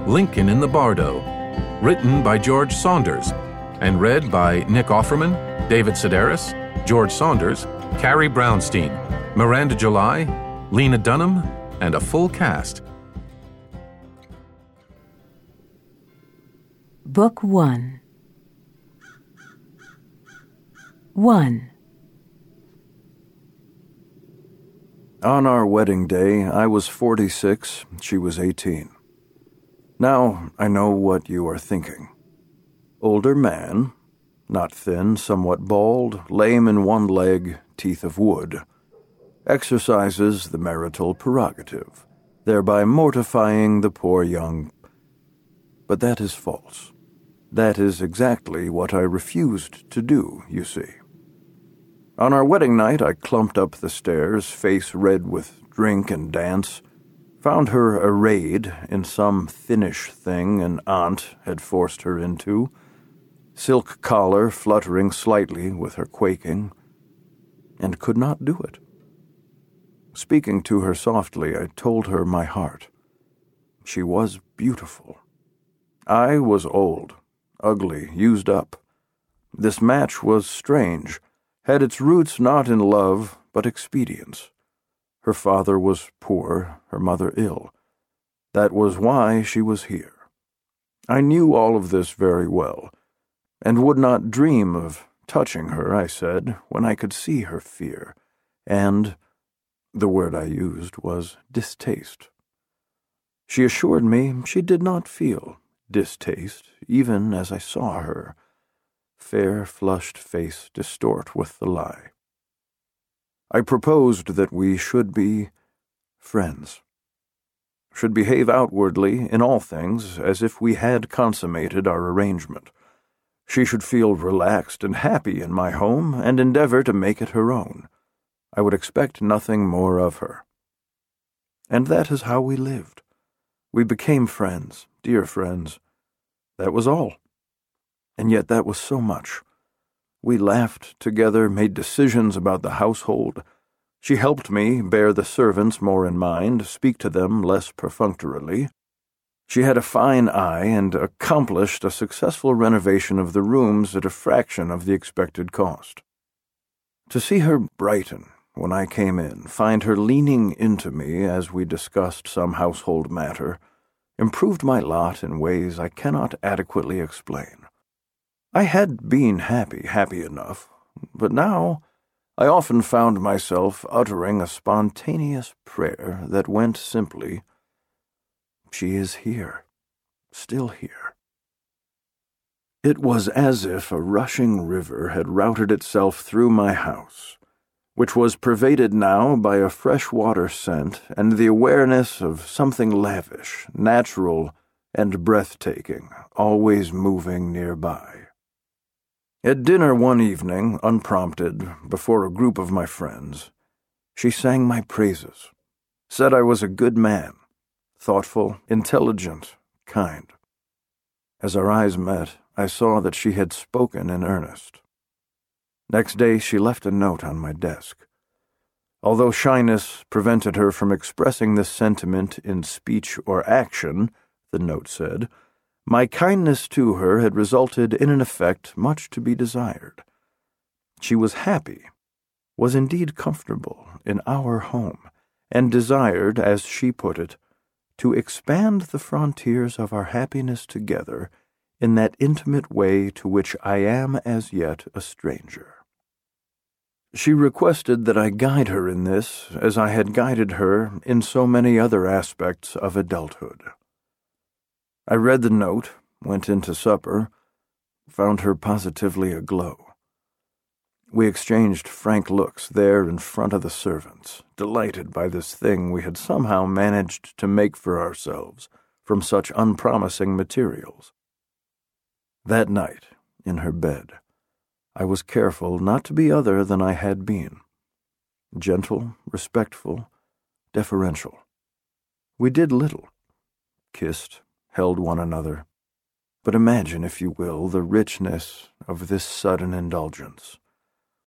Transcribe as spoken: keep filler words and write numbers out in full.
Lincoln in the Bardo, written by George Saunders, and read by Nick Offerman, David Sedaris, George Saunders, Carrie Brownstein, Miranda July, Lena Dunham, and a full cast. Book one. One. On our wedding day, I was forty-six, she was eighteen. Now I know what you are thinking. Older man, not thin, somewhat bald, lame in one leg, teeth of wood, exercises the marital prerogative, thereby mortifying the poor young. But that is false. That is exactly what I refused to do, you see. On our wedding night, I clumped up the stairs, face red with drink and dance, found her arrayed in some thinnish thing an aunt had forced her into, silk collar fluttering slightly with her quaking, and could not do it. Speaking to her softly, I told her my heart. She was beautiful. I was old, ugly, used up. This match was strange, had its roots not in love, but expedience. Her father was poor, her mother ill. That was why she was here. I knew all of this very well, and would not dream of touching her, I said, when I could see her fear, and, the word I used was distaste. She assured me she did not feel distaste, even as I saw her, fair flushed face distort with the lie. I proposed that we should be friends, should behave outwardly in all things as if we had consummated our arrangement. She should feel relaxed and happy in my home and endeavor to make it her own. I would expect nothing more of her. And that is how we lived. We became friends, dear friends. That was all. And yet that was so much. We laughed together, made decisions about the household. She helped me bear the servants more in mind, speak to them less perfunctorily. She had a fine eye and accomplished a successful renovation of the rooms at a fraction of the expected cost. To see her brighten when I came in, find her leaning into me as we discussed some household matter, improved my lot in ways I cannot adequately explain. I had been happy, happy enough, but now I often found myself uttering a spontaneous prayer that went simply, "She is here, still here." It was as if a rushing river had routed itself through my house, which was pervaded now by a fresh-water scent and the awareness of something lavish, natural, and breathtaking, always moving nearby. At dinner one evening, unprompted, before a group of my friends, she sang my praises, said I was a good man, thoughtful, intelligent, kind. As our eyes met, I saw that she had spoken in earnest. Next day she left a note on my desk. Although shyness prevented her from expressing this sentiment in speech or action, the note said, my kindness to her had resulted in an effect much to be desired. She was happy, was indeed comfortable in our home, and desired, as she put it, to expand the frontiers of our happiness together in that intimate way to which I am as yet a stranger. She requested that I guide her in this as I had guided her in so many other aspects of adulthood. I read the note, went into supper, found her positively aglow. We exchanged frank looks there in front of the servants, delighted by this thing we had somehow managed to make for ourselves from such unpromising materials. That night, in her bed, I was careful not to be other than I had been. Gentle, respectful, deferential. We did little. Kissed, held one another. But imagine, if you will, the richness of this sudden indulgence.